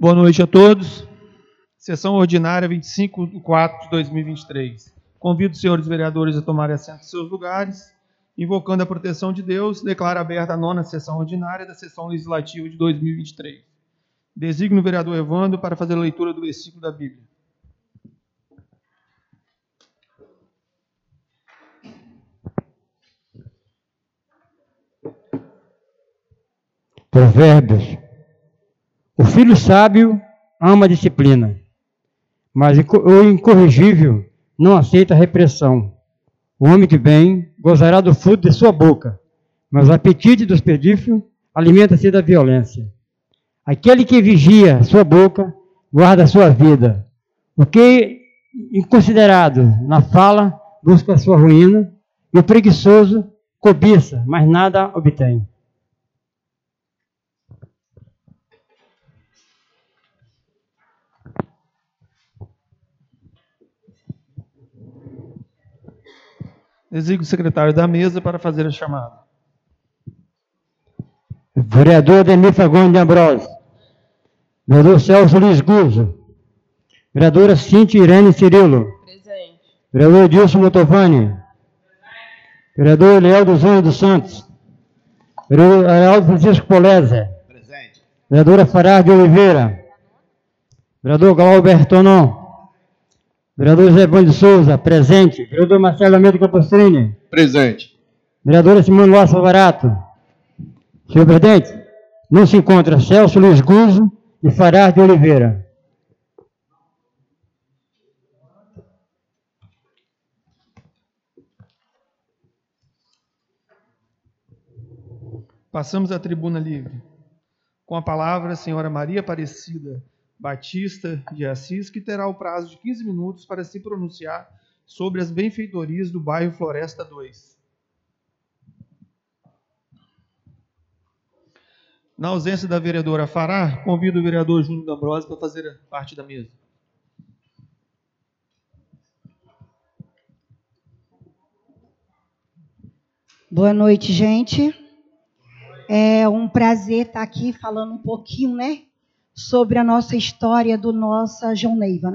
Boa noite a todos. Sessão ordinária 25/4/2023. Convido os senhores vereadores a tomarem assento em seus lugares. Invocando a proteção de Deus, declaro aberta a 9ª sessão ordinária da sessão legislativa de 2023. Designo o vereador Evandro para fazer a leitura do versículo da Bíblia. Provérbios. O filho sábio ama a disciplina, mas o incorrigível não aceita a repressão. O homem de bem gozará do fruto de sua boca, mas o apetite dos pedífios alimenta-se da violência. Aquele que vigia sua boca guarda a sua vida. O que inconsiderado na fala busca a sua ruína, e o preguiçoso cobiça, mas nada obtém. Designo o secretário da mesa para fazer a chamada. Vereador Ademir Fagundes de Ambrosio. Vereador Celso Luiz Guzzo. Vereadora Cíntia Irene Cirilo. Presente. Vereador Dilson Motovani. Vereador Leal dos Anjos dos Santos. Vereador Arnaldo Francisco Polese. Presente. Vereadora Fará de Oliveira. Vereador Glauber Tonon. Vereador José Bom de Souza, presente. Vereador Marcelo Almeida Capostrini. Presente. Vereadora Simone Lossa Barato. Senhor presidente, não se encontra Celso Luiz Guzzo e Fará de Oliveira. Passamos à tribuna livre. Com a palavra, a senhora Maria Aparecida Batista de Assis, que terá o prazo de 15 minutos para se pronunciar sobre as benfeitorias do bairro Floresta 2. Na ausência da vereadora Fará, convido o vereador Júnior D'Ambrosio para fazer parte da mesa. Boa noite, gente. É um prazer estar aqui falando um pouquinho, sobre a nossa história do nossa João Neiva,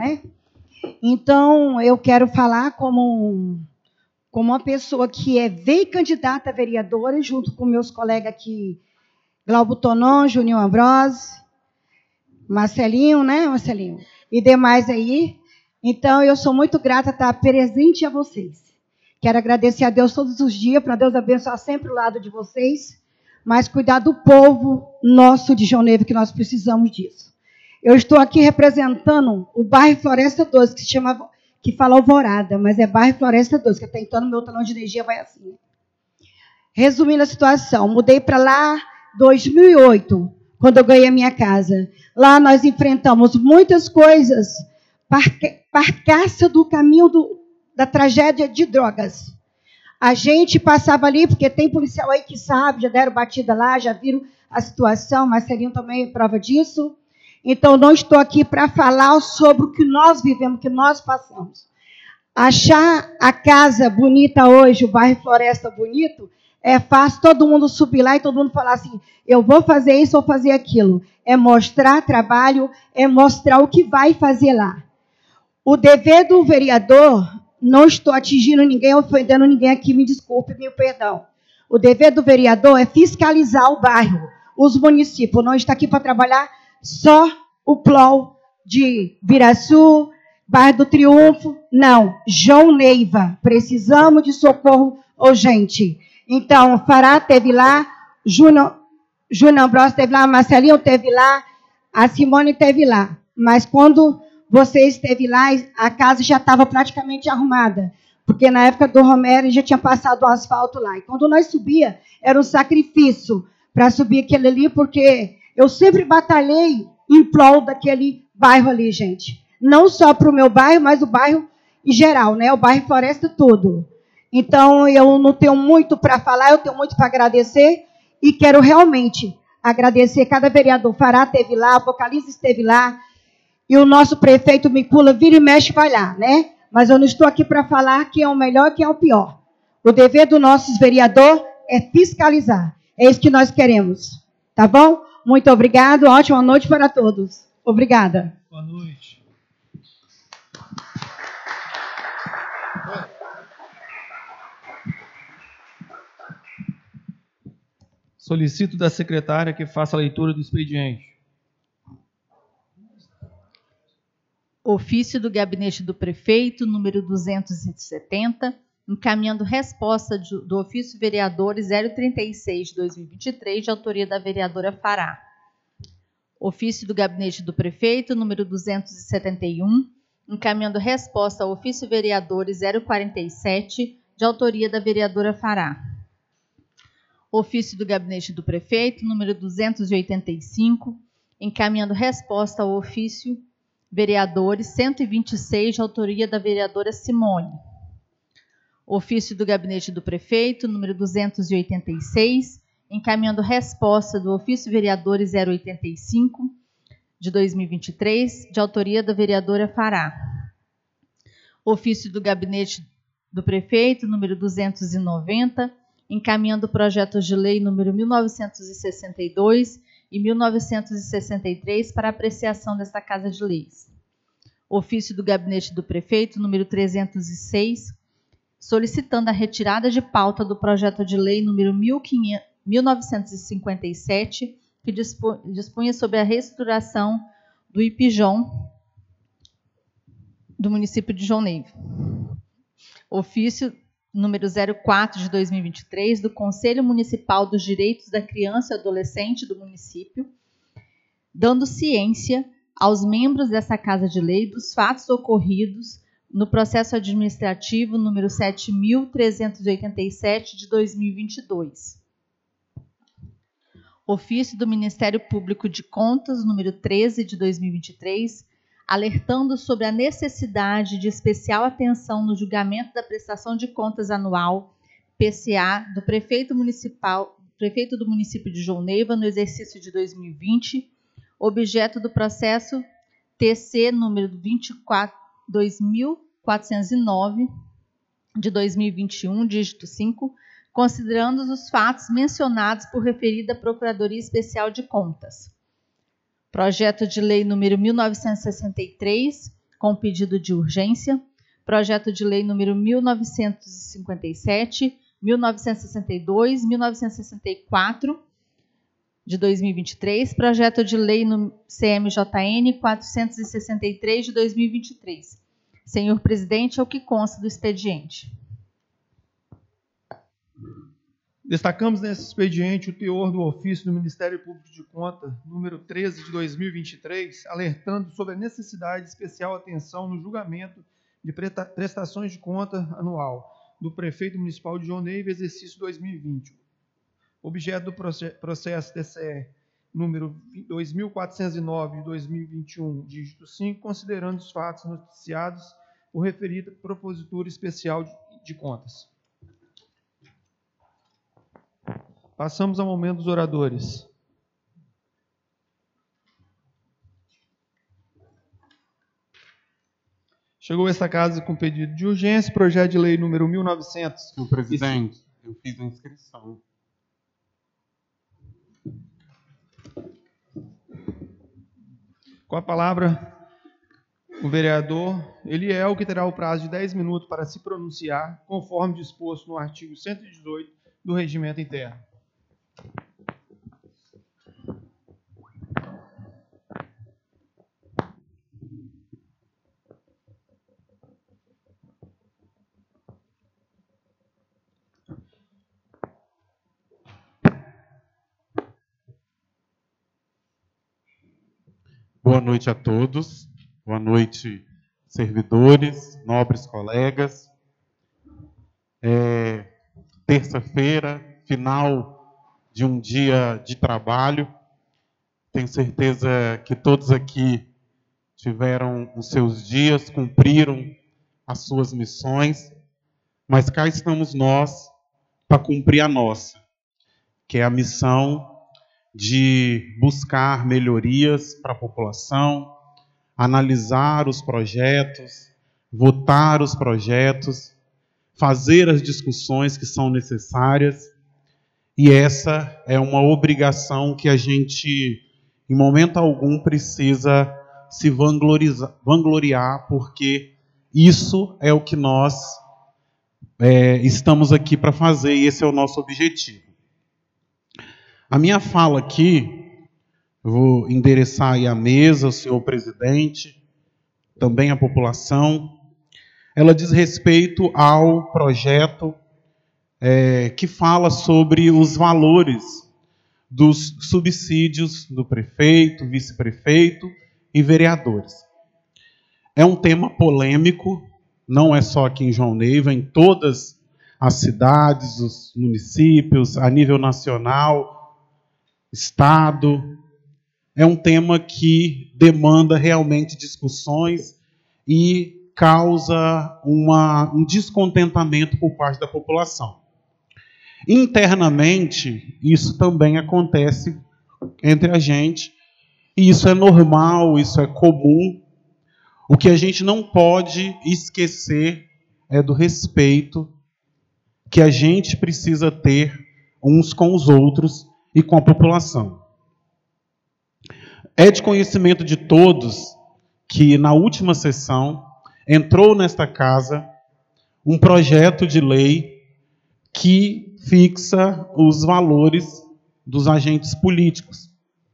Então, eu quero falar como uma pessoa que veio candidata a vereadora, junto com meus colegas aqui, Glauber Tonon, Júnior Ambrosio, Marcelinho, Marcelinho? E demais aí. Então, eu sou muito grata a estar presente a vocês. Quero agradecer a Deus todos os dias, para Deus abençoar sempre o lado de vocês, mas cuidar do povo nosso de João Neiva, que nós precisamos disso. Eu estou aqui representando o bairro Floresta 2, que fala Alvorada, mas é bairro Floresta 2, que até então no meu talão de energia vai assim. Resumindo a situação, mudei para lá em 2008, quando eu ganhei a minha casa. Lá nós enfrentamos muitas coisas, parcaça do caminho da tragédia de drogas. A gente passava ali, porque tem policial aí que sabe, já deram batida lá, já viram a situação, Marcelinho também é prova disso. Então, não estou aqui para falar sobre o que nós vivemos, o que nós passamos. Achar a casa bonita hoje, o bairro Floresta bonito, é fácil todo mundo subir lá e todo mundo falar assim, eu vou fazer isso, vou fazer aquilo. É mostrar trabalho, é mostrar o que vai fazer lá. O dever do vereador... Não estou atingindo ninguém, ofendendo ninguém aqui, me desculpe, meu perdão. O dever do vereador é fiscalizar o bairro, os municípios. Não está aqui para trabalhar só o PLOL de Viraçu, bairro do Triunfo. Não, João Neiva, precisamos de socorro urgente. Então, Fará teve lá, Júnior Ambrosio teve lá, Marcelinho teve lá, a Simone teve lá. Mas quando... você esteve lá, a casa já estava praticamente arrumada, porque na época do Romero já tinha passado o asfalto lá. E quando nós subia, era um sacrifício para subir aquele ali, porque eu sempre batalhei em prol daquele bairro ali, gente. Não só para o meu bairro, mas o bairro em geral, o bairro Floresta todo. Então, eu não tenho muito para falar, eu tenho muito para agradecer, e quero realmente agradecer cada vereador. Fará esteve lá, Apocalipse esteve lá, e o nosso prefeito Micula vira e mexe vai lá, Mas eu não estou aqui para falar quem é o melhor e quem é o pior. O dever do nosso vereador é fiscalizar. É isso que nós queremos. Tá bom? Muito obrigado. Ótima noite para todos. Obrigada. Boa noite. Solicito da secretária que faça a leitura do expediente. Ofício do Gabinete do Prefeito, número 270, encaminhando resposta do ofício vereador 036 de 2023, de autoria da vereadora Fará. Ofício do Gabinete do Prefeito, número 271, encaminhando resposta ao ofício vereador 047, de autoria da vereadora Fará. Ofício do Gabinete do Prefeito, número 285, encaminhando resposta ao ofício vereadores 126, de autoria da vereadora Simone. Ofício do Gabinete do Prefeito, número 286, encaminhando resposta do ofício vereadores 085, de 2023, de autoria da vereadora Fará. Ofício do Gabinete do Prefeito, número 290, encaminhando projetos de lei número 1962 e 1963 para apreciação desta Casa de Leis. Ofício do Gabinete do Prefeito, número 306, solicitando a retirada de pauta do projeto de lei número 1957, que dispunha sobre a reestruturação do IPJON do município de João Neiva. Ofício número 04 de 2023, do Conselho Municipal dos Direitos da Criança e Adolescente do município, dando ciência aos membros dessa Casa de Lei dos fatos ocorridos no processo administrativo número 7.387 de 2022. Ofício do Ministério Público de Contas, número 13 de 2023, alertando sobre a necessidade de especial atenção no julgamento da prestação de contas anual, PCA, do prefeito do município de João Neiva no exercício de 2020, objeto do processo TC número 2409 de 2021, dígito 5, considerando os fatos mencionados por referida Procuradoria Especial de Contas. Projeto de lei número 1963, com pedido de urgência. Projeto de lei número 1957, 1962, 1964, de 2023. Projeto de lei no CMJN 463, de 2023. Senhor presidente, é o que consta do expediente. Destacamos nesse expediente o teor do ofício do Ministério Público de Contas, número 13 de 2023, alertando sobre a necessidade de especial atenção no julgamento de prestações de conta anual do Prefeito Municipal de João Neiva, exercício 2020. Objeto do processo TCE número 2409 de 2021, dígito 5, considerando os fatos noticiados por referida Propositura Especial de Contas. Passamos ao momento dos oradores. Chegou a esta casa com pedido de urgência, projeto de lei número 1900. Senhor presidente, eu fiz a inscrição. Com a palavra, o vereador Eliel, que terá o prazo de 10 minutos para se pronunciar, conforme disposto no artigo 118 do Regimento Interno. Boa noite a todos. Boa noite, servidores, nobres colegas. Terça-feira, final de um dia de trabalho. Tenho certeza que todos aqui tiveram os seus dias, cumpriram as suas missões, mas cá estamos nós para cumprir a nossa, que é a missão de buscar melhorias para a população, analisar os projetos, votar os projetos, fazer as discussões que são necessárias. E essa é uma obrigação que a gente, em momento algum, precisa se vangloriar, porque isso é o que nós estamos aqui para fazer, e esse é o nosso objetivo. A minha fala aqui, eu vou endereçar aí a mesa, o senhor presidente, também a população. Ela diz respeito ao projeto que fala sobre os valores dos subsídios do prefeito, vice-prefeito e vereadores. É um tema polêmico, não é só aqui em João Neiva, em todas as cidades, os municípios, a nível nacional, estado. É um tema que demanda realmente discussões e causa um descontentamento por parte da população. Internamente, isso também acontece entre a gente, e isso é normal, isso é comum. O que a gente não pode esquecer é do respeito que a gente precisa ter uns com os outros e com a população. É de conhecimento de todos que na última sessão entrou nesta casa um projeto de lei que fixa os valores dos agentes políticos.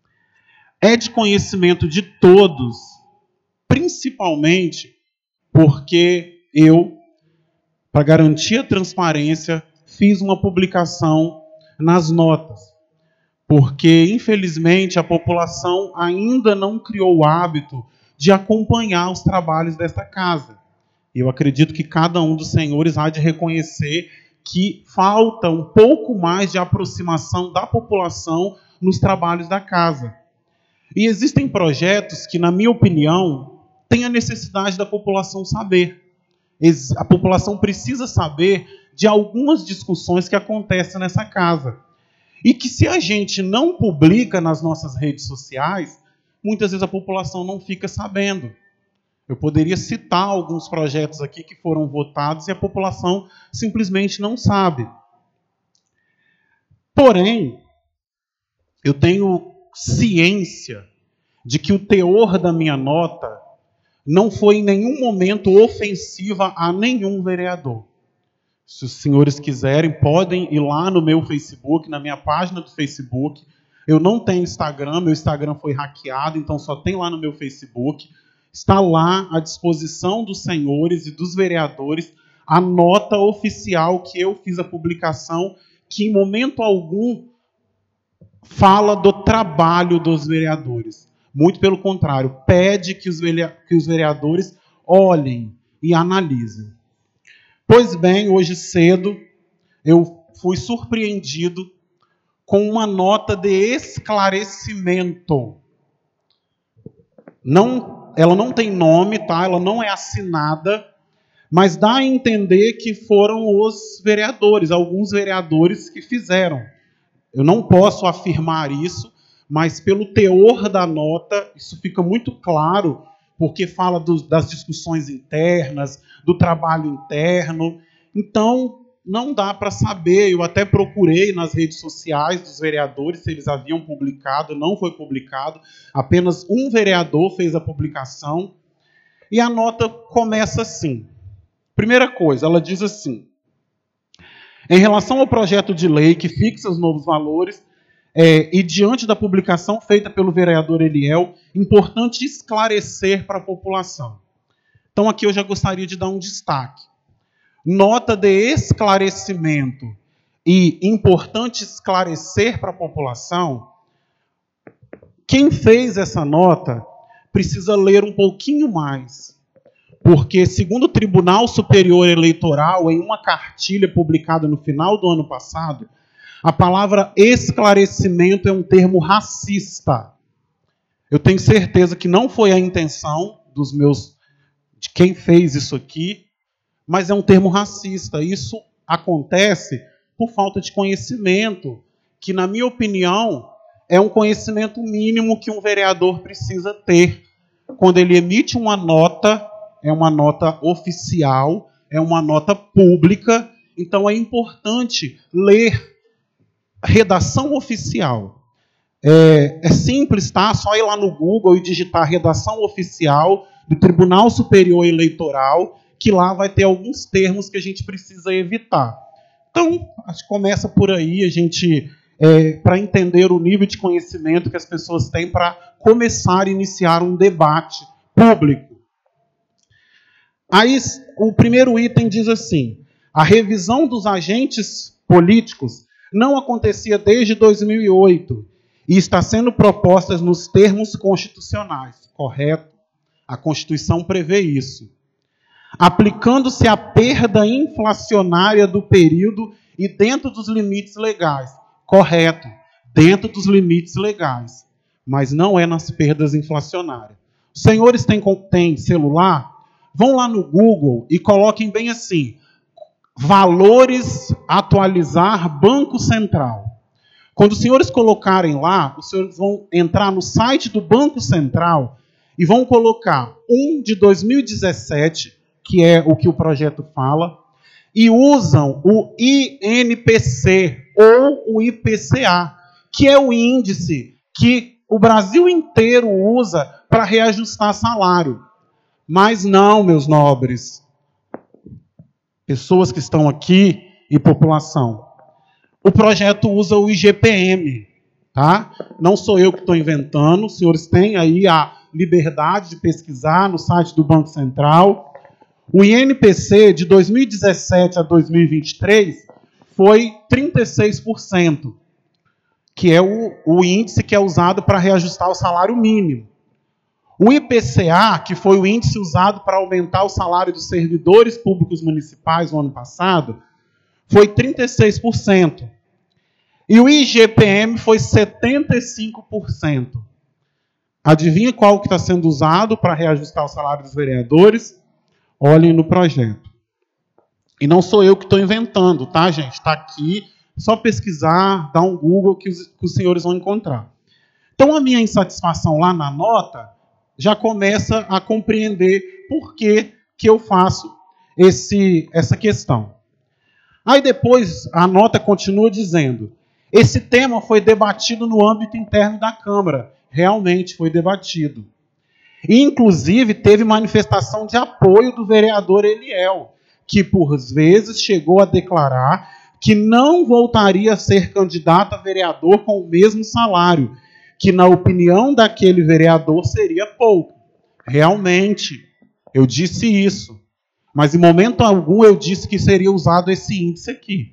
É de conhecimento de todos, principalmente porque eu, para garantir a transparência, fiz uma publicação nas notas. Porque, infelizmente, a população ainda não criou o hábito de acompanhar os trabalhos desta casa. Eu acredito que cada um dos senhores há de reconhecer que falta um pouco mais de aproximação da população nos trabalhos da casa. E existem projetos que, na minha opinião, têm a necessidade da população saber. A população precisa saber de algumas discussões que acontecem nessa casa. E que, se a gente não publica nas nossas redes sociais, muitas vezes a população não fica sabendo. Eu poderia citar alguns projetos aqui que foram votados e a população simplesmente não sabe. Porém, eu tenho ciência de que o teor da minha nota não foi em nenhum momento ofensiva a nenhum vereador. Se os senhores quiserem, podem ir lá no meu Facebook, na minha página do Facebook. Eu não tenho Instagram, meu Instagram foi hackeado, então só tem lá no meu Facebook. Está lá à disposição dos senhores e dos vereadores a nota oficial que eu fiz a publicação, que em momento algum fala do trabalho dos vereadores. Muito pelo contrário, pede que os vereadores olhem e analisem. Pois bem, hoje cedo eu fui surpreendido com uma nota de esclarecimento. Ela não tem nome, tá? Ela não é assinada, mas dá a entender que foram os vereadores, alguns vereadores que fizeram. Eu não posso afirmar isso, mas pelo teor da nota, isso fica muito claro, porque fala das discussões internas, do trabalho interno. Então, não dá para saber. Eu até procurei nas redes sociais dos vereadores se eles haviam publicado, não foi publicado. Apenas um vereador fez a publicação. E a nota começa assim. Primeira coisa, ela diz assim: em relação ao projeto de lei que fixa os novos valores, e diante da publicação feita pelo vereador Eliel, importante esclarecer para a população. Então, aqui eu já gostaria de dar um destaque. Nota de esclarecimento e importante esclarecer para a população. Quem fez essa nota precisa ler um pouquinho mais. Porque, segundo o Tribunal Superior Eleitoral, em uma cartilha publicada no final do ano passado, a palavra esclarecimento é um termo racista. Eu tenho certeza que não foi a intenção de quem fez isso aqui, mas é um termo racista. Isso acontece por falta de conhecimento, que, na minha opinião, é um conhecimento mínimo que um vereador precisa ter. Quando ele emite uma nota, é uma nota oficial, é uma nota pública, então é importante ler a redação oficial. É simples, tá? Só ir lá no Google e digitar redação oficial do Tribunal Superior Eleitoral, que lá vai ter alguns termos que a gente precisa evitar. Então, acho que começa por aí, a gente, para entender o nível de conhecimento que as pessoas têm para começar a iniciar um debate público. Aí, o primeiro item diz assim: a revisão dos agentes políticos não acontecia desde 2008 e está sendo proposta nos termos constitucionais. Correto? A Constituição prevê isso. Aplicando-se a perda inflacionária do período e dentro dos limites legais. Correto, dentro dos limites legais, mas não é nas perdas inflacionárias. Os senhores têm celular? Vão lá no Google e coloquem bem assim: valores atualizar Banco Central. Quando os senhores colocarem lá, os senhores vão entrar no site do Banco Central e vão colocar um de 2017, que é o que o projeto fala, e usam o INPC ou o IPCA, que é o índice que o Brasil inteiro usa para reajustar salário. Mas não, meus nobres, pessoas que estão aqui e população, o projeto usa o IGPM, tá? Não sou eu que estou inventando, os senhores têm aí a liberdade de pesquisar no site do Banco Central. O INPC de 2017 a 2023 foi 36%, que é o índice que é usado para reajustar o salário mínimo. O IPCA, que foi o índice usado para aumentar o salário dos servidores públicos municipais no ano passado, foi 36%. E o IGPM foi 75%. Adivinha qual que está sendo usado para reajustar o salário dos vereadores? Olhem no projeto. E não sou eu que estou inventando, tá, gente? Está aqui, só pesquisar, dar um Google que os senhores vão encontrar. Então, a minha insatisfação lá na nota já começa a compreender por que eu faço essa questão. Aí depois a nota continua dizendo: esse tema foi debatido no âmbito interno da Câmara. Realmente foi debatido. E, inclusive, teve manifestação de apoio do vereador Eliel, que, por vezes, chegou a declarar que não voltaria a ser candidato a vereador com o mesmo salário, que, na opinião daquele vereador, seria pouco. Realmente, eu disse isso. Mas, em momento algum, eu disse que seria usado esse índice aqui.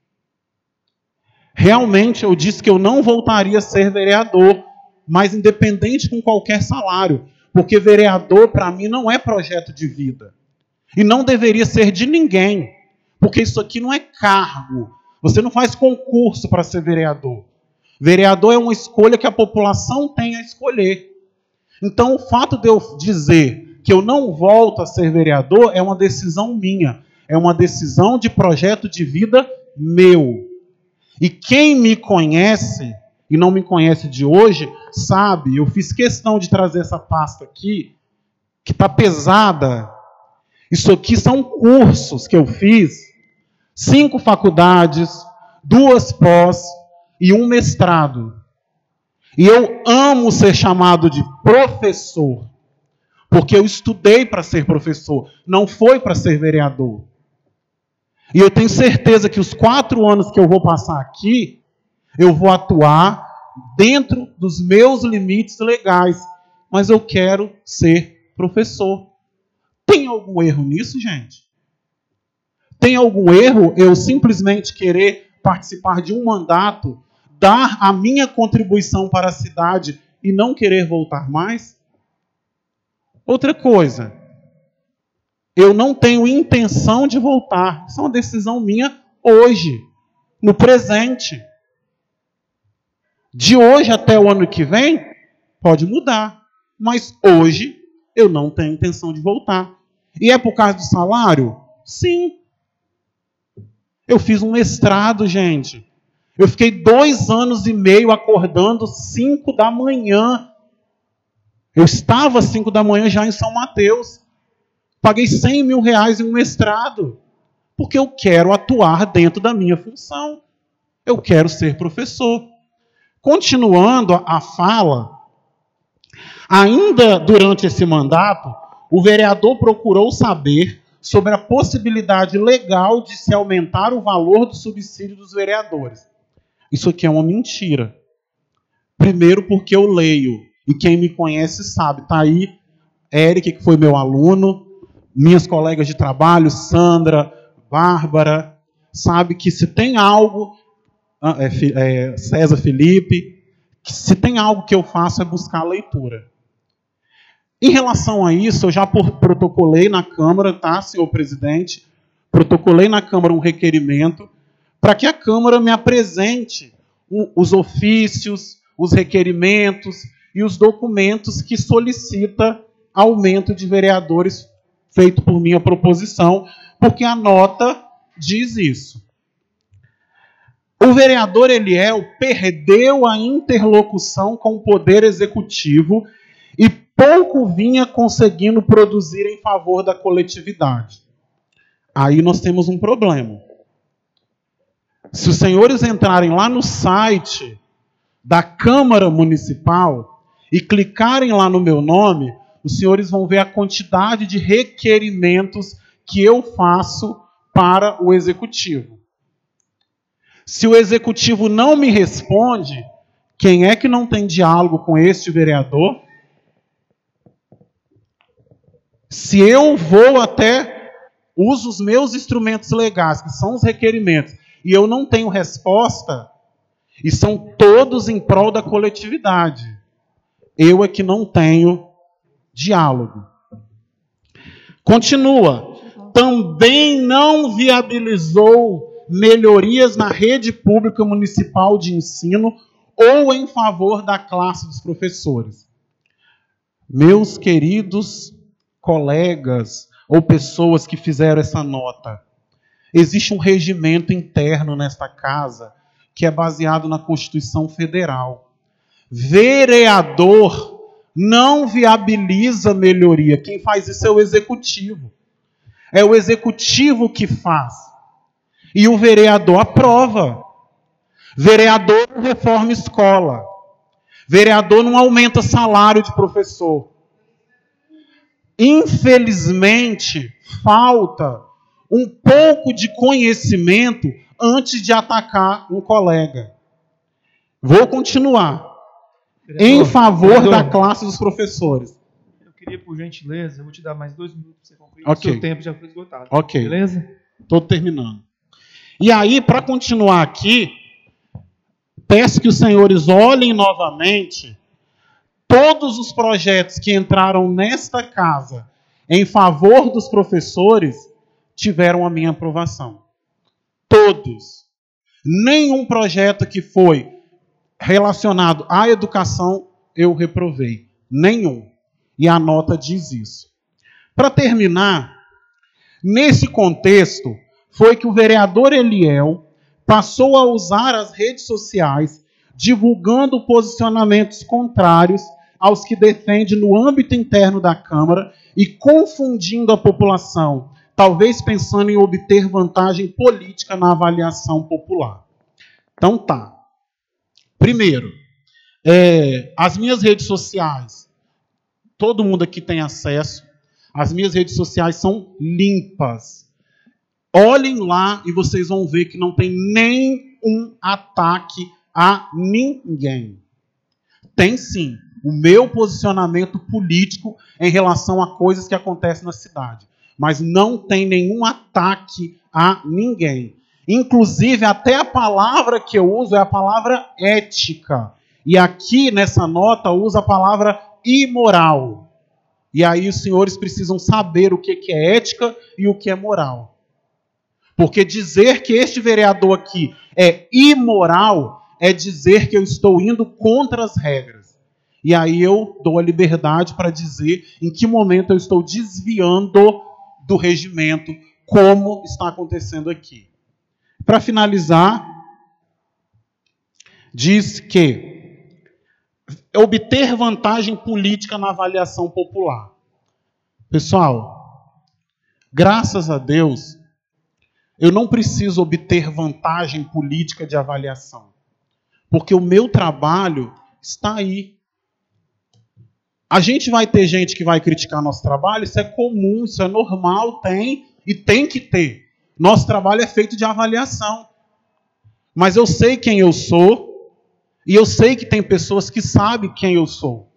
Realmente, eu disse que eu não voltaria a ser vereador, mas independente com qualquer salário. Porque vereador, para mim, não é projeto de vida. E não deveria ser de ninguém. Porque isso aqui não é cargo. Você não faz concurso para ser vereador. Vereador é uma escolha que a população tem a escolher. Então, o fato de eu dizer que eu não volto a ser vereador é uma decisão minha. É uma decisão de projeto de vida meu. E quem me conhece, e não me conhece de hoje, sabe, eu fiz questão de trazer essa pasta aqui, que está pesada. Isso aqui são cursos que eu fiz, 5 faculdades, 2 pós e 1 mestrado. E eu amo ser chamado de professor, porque eu estudei para ser professor, não foi para ser vereador. E eu tenho certeza que os 4 anos que eu vou passar aqui, eu vou atuar dentro dos meus limites legais. Mas eu quero ser professor. Tem algum erro nisso, gente? Tem algum erro eu simplesmente querer participar de um mandato, dar a minha contribuição para a cidade e não querer voltar mais? Outra coisa, eu não tenho intenção de voltar. Isso é uma decisão minha hoje, no presente. De hoje até o ano que vem, pode mudar. Mas hoje, eu não tenho intenção de voltar. E é por causa do salário? Sim. Eu fiz um mestrado, gente. Eu fiquei 2 anos e meio acordando 5 da manhã. Eu estava às 5 da manhã já em São Mateus. Paguei 100 mil reais em um mestrado. Porque eu quero atuar dentro da minha função. Eu quero ser professor. Continuando a fala, ainda durante esse mandato, o vereador procurou saber sobre a possibilidade legal de se aumentar o valor do subsídio dos vereadores. Isso aqui é uma mentira. Primeiro porque eu leio, e quem me conhece sabe. Está aí Eric, que foi meu aluno, minhas colegas de trabalho, Sandra, Bárbara, sabe que se tem algo, César Felipe, que se tem algo que eu faço é buscar a leitura. Em relação a isso, eu já protocolei na Câmara, tá, senhor presidente? Protocolei na Câmara um requerimento para que a Câmara me apresente os ofícios, os requerimentos e os documentos que solicita aumento de vereadores feito por minha proposição, porque a nota diz isso. O vereador Eliel perdeu a interlocução com o Poder Executivo e pouco vinha conseguindo produzir em favor da coletividade. Aí nós temos um problema. Se os senhores entrarem lá no site da Câmara Municipal e clicarem lá no meu nome, os senhores vão ver a quantidade de requerimentos que eu faço para o Executivo. Se o Executivo não me responde, quem é que não tem diálogo com este vereador? Se eu vou uso os meus instrumentos legais, que são os requerimentos, e eu não tenho resposta, e são todos em prol da coletividade, eu é que não tenho diálogo. Continua. Também não viabilizou melhorias na rede pública municipal de ensino ou em favor da classe dos professores. Meus queridos colegas ou pessoas que fizeram essa nota, existe um regimento interno nesta casa que é baseado na Constituição Federal. Vereador não viabiliza melhoria. Quem faz isso é o Executivo. É o Executivo que faz. E o vereador aprova. Vereador não reforma escola. Vereador não aumenta salário de professor. Infelizmente, falta um pouco de conhecimento antes de atacar um colega. Vou continuar. Vereador, em favor da classe dos professores. Eu queria, por gentileza, eu vou te dar mais 2 minutos para você concluir. Okay. O seu tempo já foi esgotado. Ok. Beleza? Estou terminando. E aí, para continuar aqui, peço que os senhores olhem novamente todos os projetos que entraram nesta casa em favor dos professores tiveram a minha aprovação. Todos. Nenhum projeto que foi relacionado à educação eu reprovei. Nenhum. E a nota diz isso. Para terminar, nesse contexto, foi que o vereador Eliel passou a usar as redes sociais, divulgando posicionamentos contrários aos que defende no âmbito interno da Câmara e confundindo a população, talvez pensando em obter vantagem política na avaliação popular. Então tá. Primeiro, as minhas redes sociais, todo mundo aqui tem acesso, as minhas redes sociais são limpas. Olhem lá e vocês vão ver que não tem nenhum ataque a ninguém. Tem sim o meu posicionamento político em relação a coisas que acontecem na cidade. Mas não tem nenhum ataque a ninguém. Inclusive, até a palavra que eu uso é a palavra ética. E aqui, nessa nota, eu uso a palavra imoral. E aí os senhores precisam saber o que é ética e o que é moral. Porque dizer que este vereador aqui é imoral é dizer que eu estou indo contra as regras. E aí eu dou a liberdade para dizer em que momento eu estou desviando do regimento, como está acontecendo aqui. Para finalizar, diz que obter vantagem política na avaliação popular. Pessoal, graças a Deus, eu não preciso obter vantagem política de avaliação. porque o meu trabalho está aí. A gente vai ter gente que vai criticar nosso trabalho, isso é comum, isso é normal, tem e tem que ter. Nosso trabalho é feito de avaliação. Mas eu sei quem eu sou e eu sei que tem pessoas que sabem quem eu sou.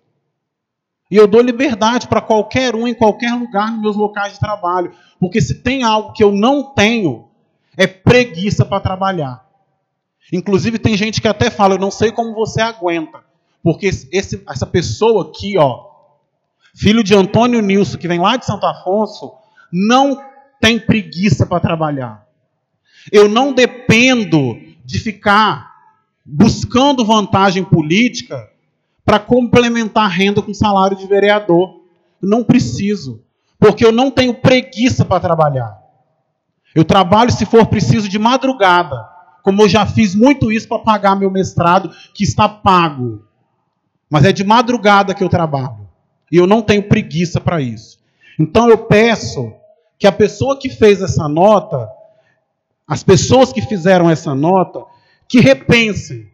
E eu dou liberdade para qualquer um, em qualquer lugar, nos meus locais de trabalho. Porque se tem algo que eu não tenho, é preguiça para trabalhar. Inclusive, tem gente que até fala, eu não sei como você aguenta. Porque essa pessoa aqui, ó, filho de Antônio Nilson, que vem lá de Santo Afonso, não tem preguiça para trabalhar. Eu não dependo de ficar buscando vantagem política para complementar a renda com salário de vereador. Eu não preciso, porque eu não tenho preguiça para trabalhar. Eu trabalho, se for preciso, de madrugada, como eu já fiz muito isso para pagar meu mestrado, que está pago. Mas é de madrugada que eu trabalho. E eu não tenho preguiça para isso. Então eu peço que a pessoa que fez essa nota, as pessoas que fizeram essa nota, que repensem.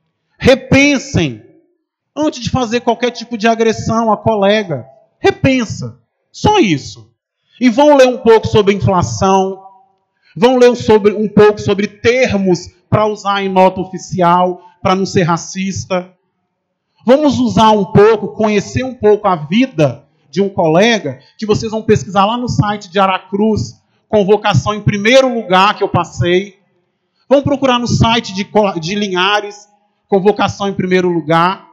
Repensem. Antes de fazer qualquer tipo de agressão a colega. Repensa. Só isso. E vão ler um pouco sobre inflação. Vão ler um pouco sobre termos para usar em nota oficial, para não ser racista. Vamos usar um pouco, conhecer um pouco a vida de um colega, que vocês vão pesquisar lá no site de Aracruz, convocação em primeiro lugar que eu passei. Vão procurar no site de Linhares, convocação em primeiro lugar.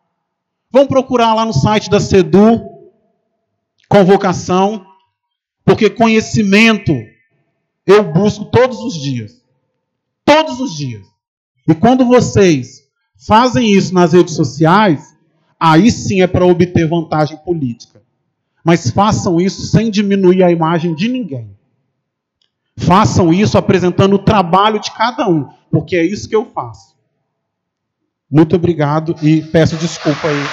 Vão procurar lá no site da SEDU, convocação, porque conhecimento eu busco todos os dias. Todos os dias. E quando vocês fazem isso nas redes sociais, aí sim é para obter vantagem política. Mas façam isso sem diminuir a imagem de ninguém. Façam isso apresentando o trabalho de cada um, porque é isso que eu faço. Muito obrigado e peço desculpa aí.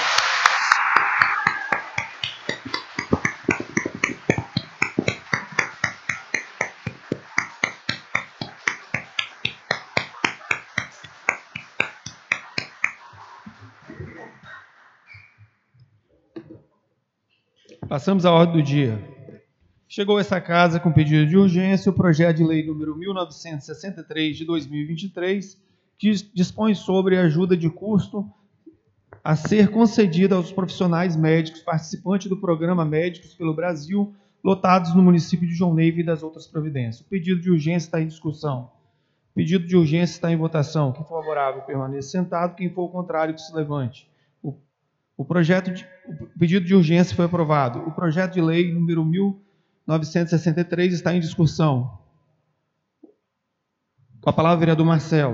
Passamos à ordem do dia. Chegou a essa casa com pedido de urgência o projeto de lei número 1963 de 2023, que dispõe sobre a ajuda de custo a ser concedida aos profissionais médicos participantes do programa Médicos pelo Brasil, lotados no município de João Neiva e das outras providências. O pedido de urgência está em discussão. O pedido de urgência está em votação. Quem for favorável, permaneça sentado. Quem for contrário, que se levante. O pedido de urgência foi aprovado. O projeto de lei número 1963 está em discussão. Com a palavra, vereador Marcelo.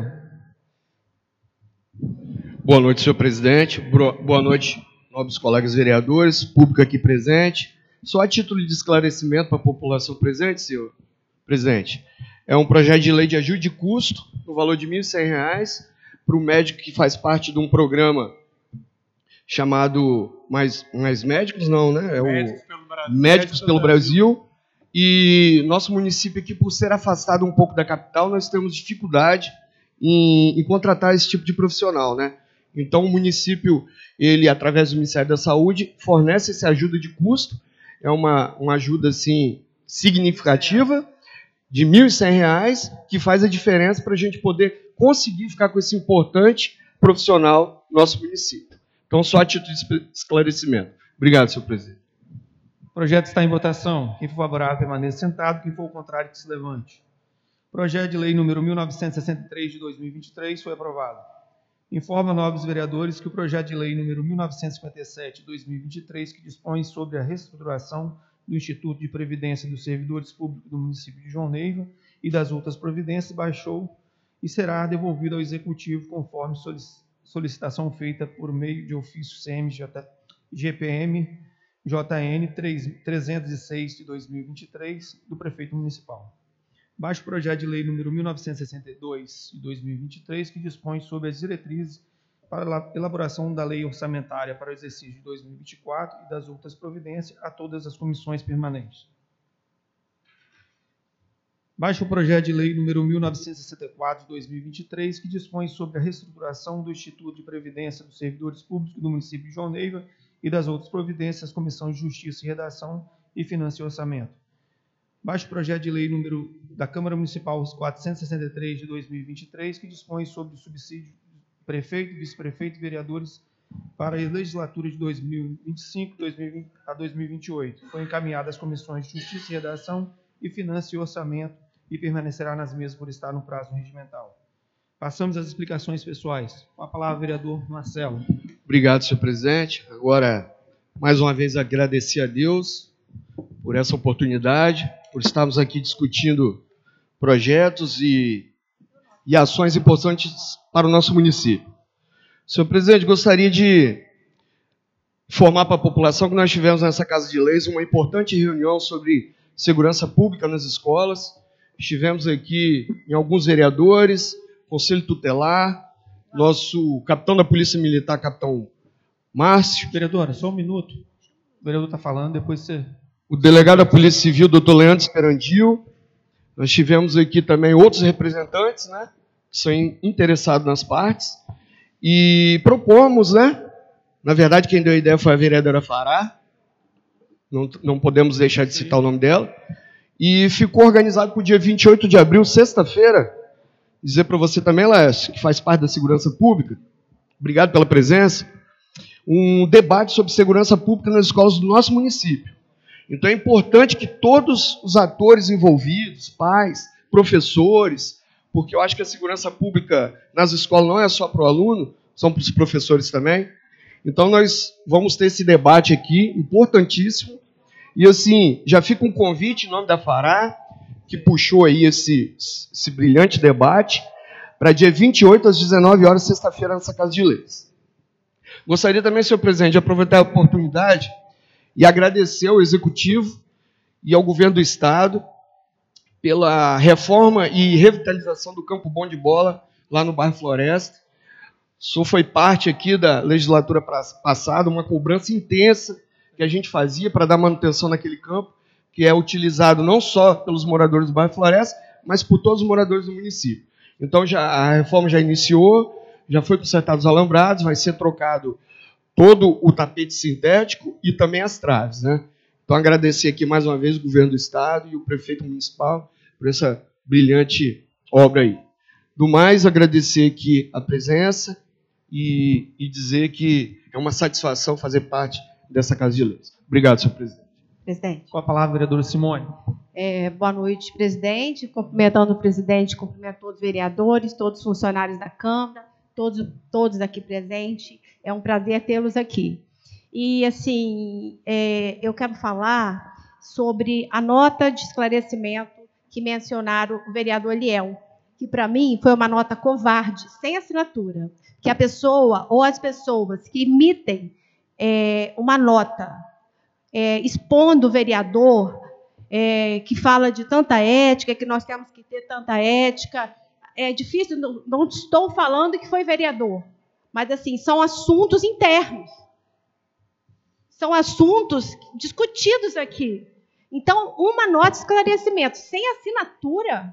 Boa noite, senhor presidente. Boa noite, nobres colegas vereadores, público aqui presente. Só a título de esclarecimento para a população presente, senhor presidente, é um projeto de lei de ajuda de custo, no valor de R$ 1.100, para o médico que faz parte de um programa chamado Mais Médicos, não, né? É o Médicos pelo Brasil. E nosso município aqui, por ser afastado um pouco da capital, nós temos dificuldade em contratar esse tipo de profissional, né? Então, o município, ele, através do Ministério da Saúde, fornece essa ajuda de custo. É uma ajuda, assim, significativa, de R$ 1.100, que faz a diferença para a gente poder conseguir ficar com esse importante profissional no nosso município. Então, só a título de esclarecimento. Obrigado, senhor presidente. O projeto está em votação. Quem for favorável, permaneça sentado. Quem for o contrário, que se levante. Projeto de lei número 1963 de 2023 foi aprovado. Informa, nobres vereadores, que o projeto de lei número 1957 de 2023, que dispõe sobre a reestruturação do Instituto de Previdência dos Servidores Públicos do município de João Neiva e das outras providências, baixou e será devolvido ao Executivo conforme solicitação feita por meio de ofício CMGPM JN 306 de 2023 do Prefeito Municipal. Baixo o projeto de lei número 1962 de 2023, que dispõe sobre as diretrizes para a elaboração da lei orçamentária para o exercício de 2024 e das outras providências a todas as comissões permanentes. Baixa o projeto de lei número 1964 de 2023, que dispõe sobre a reestruturação do Instituto de Previdência dos Servidores Públicos do município de João Neiva e das outras providências, Comissão de Justiça e Redação e Finanças e Orçamento. Baixa o projeto de lei número da Câmara Municipal 463 de 2023, que dispõe sobre o subsídio de prefeito, vice-prefeito e vereadores para a legislatura de 2025 a 2028. Foi encaminhada às comissões de Justiça e Redação e Finanças e Orçamento e permanecerá nas mesmas por estar no prazo regimental. Passamos às explicações pessoais. Com a palavra, vereador Marcelo. Obrigado, senhor presidente. Agora, mais uma vez, agradecer a Deus por essa oportunidade, por estarmos aqui discutindo projetos e ações importantes para o nosso município. Senhor presidente, gostaria de informar para a população que nós tivemos nessa Casa de Leis uma importante reunião sobre segurança pública nas escolas. Estivemos aqui em alguns vereadores, Conselho Tutelar, nosso capitão da Polícia Militar, capitão Márcio. Vereadora, só um minuto. O vereador está falando, depois você... O delegado da Polícia Civil, doutor Leandro Esperandil. Nós tivemos aqui também outros representantes, né, que são interessados nas partes. E propomos, né, na verdade quem deu a ideia foi a vereadora Fará, não podemos deixar de citar o nome dela, e ficou organizado para o dia 28 de abril, sexta-feira, dizer para você também, Laércio, que faz parte da segurança pública, obrigado pela presença, um debate sobre segurança pública nas escolas do nosso município. Então é importante que todos os atores envolvidos, pais, professores, porque eu acho que a segurança pública nas escolas não é só para o aluno, são para os professores também. Então nós vamos ter esse debate aqui, importantíssimo. E assim, já fica um convite em nome da Fará, que puxou aí esse brilhante debate, para dia 28 às 19 horas, sexta-feira, nessa Casa de Leis. Gostaria também, senhor presidente, de aproveitar a oportunidade e agradecer ao Executivo e ao Governo do Estado pela reforma e revitalização do Campo Bom de Bola, lá no bairro Floresta. O senhor foi parte aqui da legislatura passada, uma cobrança intensa que a gente fazia para dar manutenção naquele campo, que é utilizado não só pelos moradores do bairro Floresta, mas por todos os moradores do município. Então a reforma já iniciou, já foi consertado os alambrados, vai ser trocado todo o tapete sintético e também as traves, né? Então agradecer aqui mais uma vez o governo do estado e o prefeito municipal por essa brilhante obra aí. Do mais, agradecer aqui a presença e dizer que é uma satisfação fazer parte dessa Casa de Leis. Obrigado, senhor presidente. Presidente. Com a palavra, vereadora Simone. Boa noite, presidente. Cumprimentando o presidente, cumprimento todos os vereadores, todos os funcionários da Câmara, todos aqui presentes. É um prazer tê-los aqui. E, assim, eu quero falar sobre a nota de esclarecimento que mencionaram o vereador Eliel, que, para mim, foi uma nota covarde, sem assinatura, que a pessoa ou as pessoas que emitem uma nota expondo o vereador, que fala de tanta ética, que nós temos que ter tanta ética. É difícil, não estou falando que foi vereador, mas, assim, são assuntos internos. São assuntos discutidos aqui. Então, uma nota de esclarecimento sem assinatura,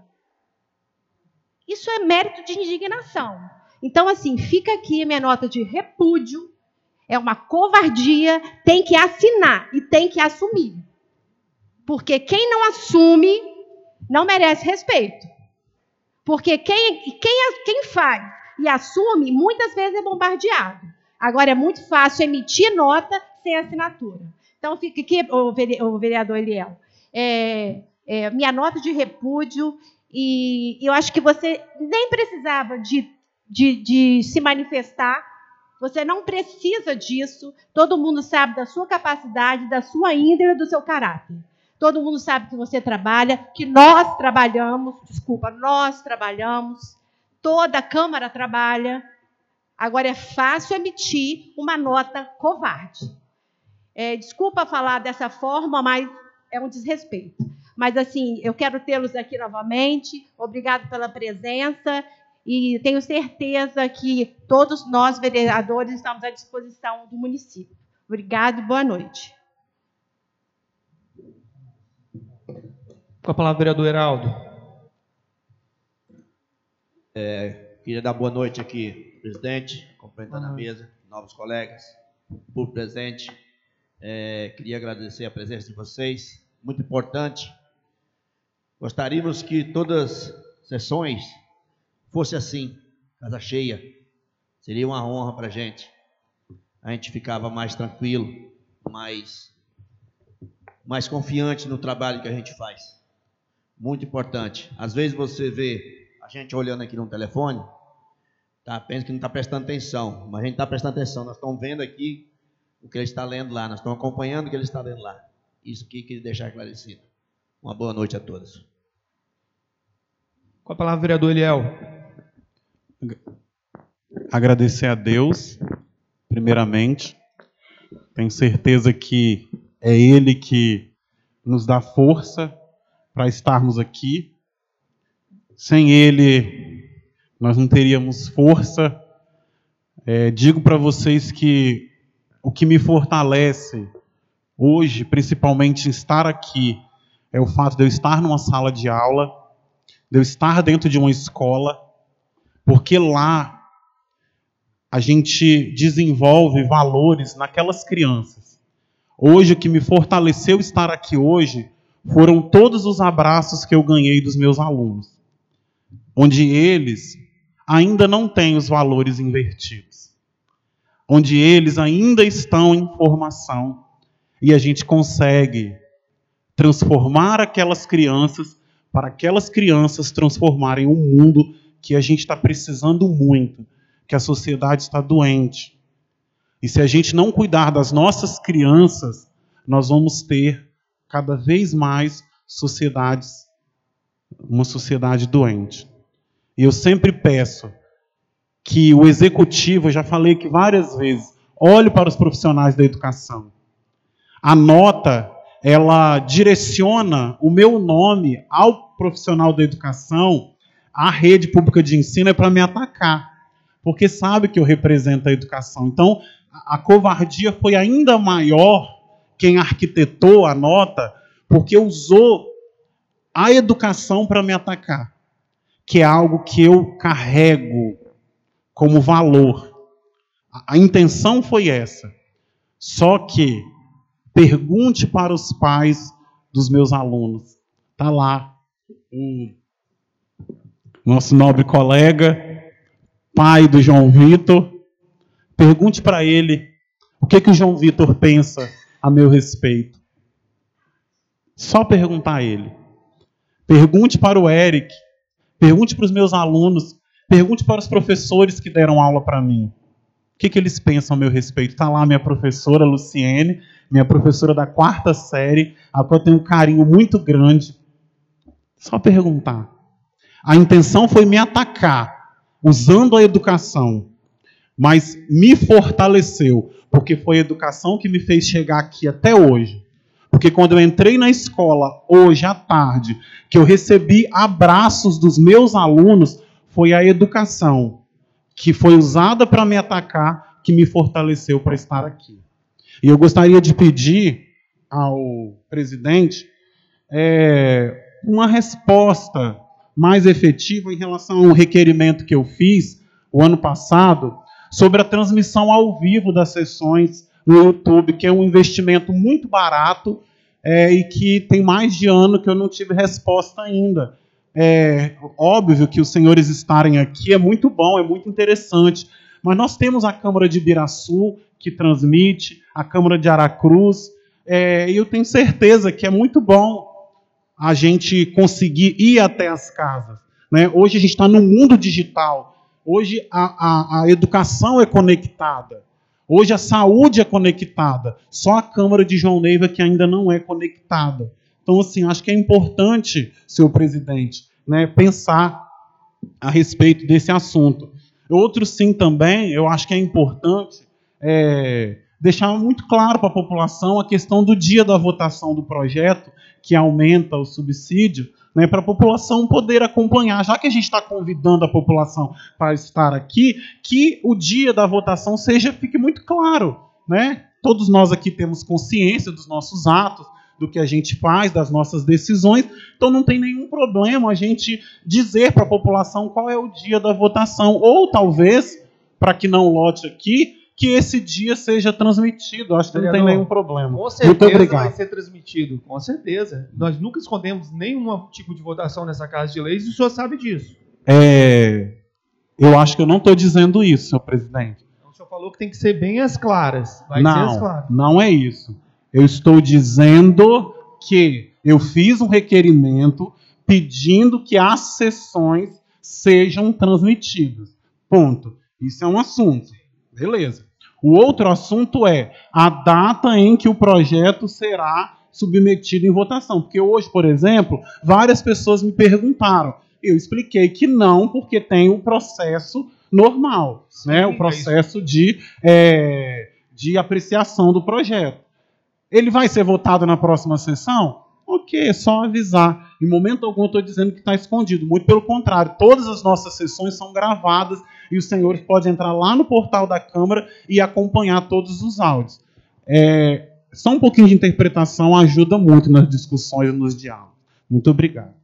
isso é mérito de indignação. Então, assim, fica aqui a minha nota de repúdio. É uma covardia, tem que assinar e tem que assumir. Porque quem não assume não merece respeito. Porque quem faz e assume, muitas vezes é bombardeado. Agora, é muito fácil emitir nota sem assinatura. Então, fica aqui, o vereador Eliel, minha nota de repúdio, e eu acho que você nem precisava de se manifestar. Você não precisa disso. Todo mundo sabe da sua capacidade, da sua índole, do seu caráter. Todo mundo sabe que você trabalha, que nós trabalhamos, toda a Câmara trabalha. Agora, é fácil emitir uma nota covarde. Desculpa falar dessa forma, mas é um desrespeito. Mas, assim, eu quero tê-los aqui novamente. Obrigado pela presença. E tenho certeza que todos nós, vereadores, estamos à disposição do município. Obrigado e boa noite. Com a palavra, vereador Heraldo. Queria dar boa noite aqui, presidente, cumprimentando a mesa, novos colegas, por presente. Queria agradecer a presença de vocês, muito importante. Gostaríamos que todas as sessões fossem assim, casa cheia. Seria uma honra para a gente ficava mais tranquilo, mais confiante no trabalho que a gente faz. Muito importante. Às vezes você vê a gente olhando aqui no telefone, pensa que não está prestando atenção, mas a gente está prestando atenção. Nós estamos vendo aqui o que ele está lendo lá, nós estamos acompanhando o que ele está lendo lá. Isso aqui queria deixar esclarecido. Uma boa noite a todos. Com a palavra, vereador Eliel. Agradecer a Deus, primeiramente. Tenho certeza que é Ele que nos dá força para estarmos aqui. Sem Ele, nós não teríamos força. Digo para vocês que o que me fortalece hoje, principalmente estar aqui, é o fato de eu estar numa sala de aula, de eu estar dentro de uma escola, porque lá a gente desenvolve valores naquelas crianças. Hoje, o que me fortaleceu estar aqui hoje foram todos os abraços que eu ganhei dos meus alunos, onde eles ainda não têm os valores invertidos, onde eles ainda estão em formação, e a gente consegue transformar aquelas crianças para aquelas crianças transformarem o mundo que a gente está precisando muito, que a sociedade está doente. E se a gente não cuidar das nossas crianças, nós vamos ter cada vez mais uma sociedade doente. E eu sempre peço que o executivo, eu já falei aqui várias vezes, olhe para os profissionais da educação. A nota, ela direciona o meu nome ao profissional da educação, à rede pública de ensino, é para me atacar, porque sabe que eu represento a educação. Então, a covardia foi ainda maior quem arquitetou a nota, porque usou a educação para me atacar, que é algo que eu carrego como valor. A intenção foi essa. Só que pergunte para os pais dos meus alunos. Está lá nosso nobre colega, pai do João Vitor. Pergunte para ele o que o João Vitor pensa a meu respeito. Só perguntar a ele. Pergunte para o Eric. Pergunte para os meus alunos. Pergunte para os professores que deram aula para mim. O que eles pensam a meu respeito? Está lá minha professora Luciene, minha professora da 4ª série, a qual eu tenho um carinho muito grande. Só perguntar. A intenção foi me atacar, usando a educação, mas me fortaleceu, porque foi a educação que me fez chegar aqui até hoje. Porque quando eu entrei na escola, hoje à tarde, que eu recebi abraços dos meus alunos, foi a educação que foi usada para me atacar, que me fortaleceu para estar aqui. E eu gostaria de pedir ao presidente uma resposta mais efetiva em relação a um requerimento que eu fiz o ano passado sobre a transmissão ao vivo das sessões no YouTube, que é um investimento muito barato e que tem mais de ano que eu não tive resposta ainda. É óbvio que os senhores estarem aqui é muito bom, é muito interessante, mas nós temos a Câmara de Ibiraçu, que transmite, a Câmara de Aracruz, e eu tenho certeza que é muito bom a gente conseguir ir até as casas, né? Hoje a gente está no mundo digital, hoje a educação é conectada, hoje a saúde é conectada, só a Câmara de João Neiva que ainda não é conectada. Então, assim, acho que é importante, senhor presidente, né, pensar a respeito desse assunto. Outro, sim, também, eu acho que é importante deixar muito claro para a população a questão do dia da votação do projeto, que aumenta o subsídio, né, para a população poder acompanhar, já que a gente está convidando a população para estar aqui, que o dia da votação fique muito claro, né? Todos nós aqui temos consciência dos nossos atos, do que a gente faz, das nossas decisões. Então não tem nenhum problema a gente dizer para a população qual é o dia da votação. Ou talvez, para que não lote aqui, que esse dia seja transmitido. Acho que não tem nenhum problema. Com certeza vai ser transmitido, com certeza. Nós nunca escondemos nenhum tipo de votação nessa Casa de Leis e o senhor sabe disso. Eu acho que eu não estou dizendo isso, senhor presidente. O senhor falou que tem que ser bem as claras. Vai ser as claras. Não é isso. Eu estou dizendo que eu fiz um requerimento pedindo que as sessões sejam transmitidas. Ponto. Isso é um assunto. Beleza. O outro assunto é a data em que o projeto será submetido em votação. Porque hoje, por exemplo, várias pessoas me perguntaram. Eu expliquei que não, porque tem o processo normal, sim, né? O processo de apreciação do projeto. Ele vai ser votado na próxima sessão? Ok, é só avisar. Em momento algum eu estou dizendo que está escondido. Muito pelo contrário, todas as nossas sessões são gravadas e os senhores podem entrar lá no portal da Câmara e acompanhar todos os áudios. Só um pouquinho de interpretação ajuda muito nas discussões e nos diálogos. Muito obrigado.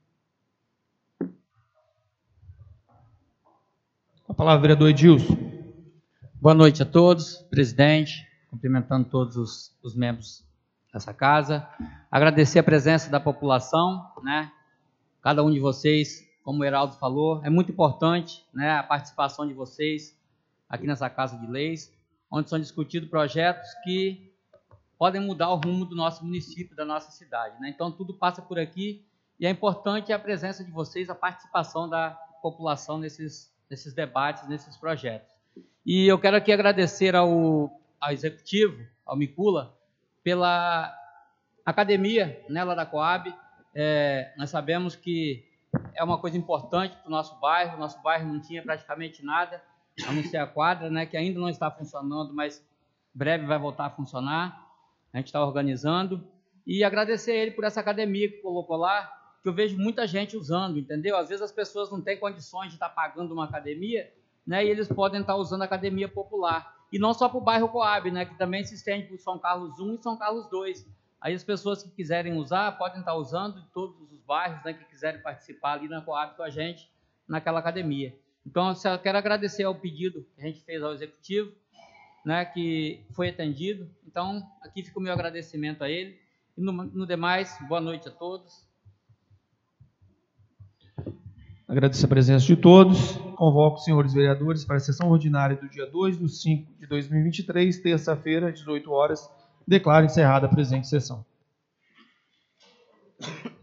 A palavra, vereador Edilson. Boa noite a todos, presidente, cumprimentando todos os membros dessa casa. Agradecer a presença da população, né? Cada um de vocês, como o Heraldo falou, é muito importante, né, a participação de vocês aqui nessa Casa de Leis, onde são discutidos projetos que podem mudar o rumo do nosso município, da nossa cidade, né? Então, tudo passa por aqui e é importante a presença de vocês, a participação da população nesses debates, nesses projetos. E eu quero aqui agradecer ao Executivo, ao Micula, pela academia, né, lá da Coab. Nós sabemos que é uma coisa importante para o nosso bairro não tinha praticamente nada, a não ser a quadra, né, que ainda não está funcionando, mas breve vai voltar a funcionar. A gente está organizando. E agradecer a ele por essa academia que colocou lá, que eu vejo muita gente usando, entendeu? Às vezes as pessoas não têm condições de estar pagando uma academia, né, e eles podem estar usando a academia popular. E não só para o bairro Coab, né, que também se estende para o São Carlos 1 e São Carlos 2. Aí as pessoas que quiserem usar, podem estar usando de todos os bairros, né, que quiserem participar ali na Coab com a gente, naquela academia. Então, eu quero agradecer ao pedido que a gente fez ao Executivo, né, que foi atendido. Então, aqui fica o meu agradecimento a ele. E no demais, boa noite a todos. Agradeço a presença de todos. Convoco os senhores vereadores para a sessão ordinária do dia 2/5/2023, terça-feira, às 18 horas. Declaro encerrada a presente sessão.